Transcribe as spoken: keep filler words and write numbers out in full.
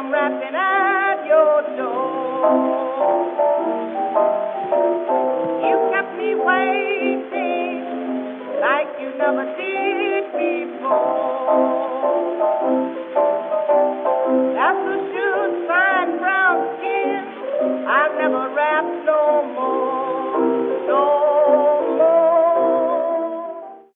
come rapping at your door. You kept me waiting like you never did before.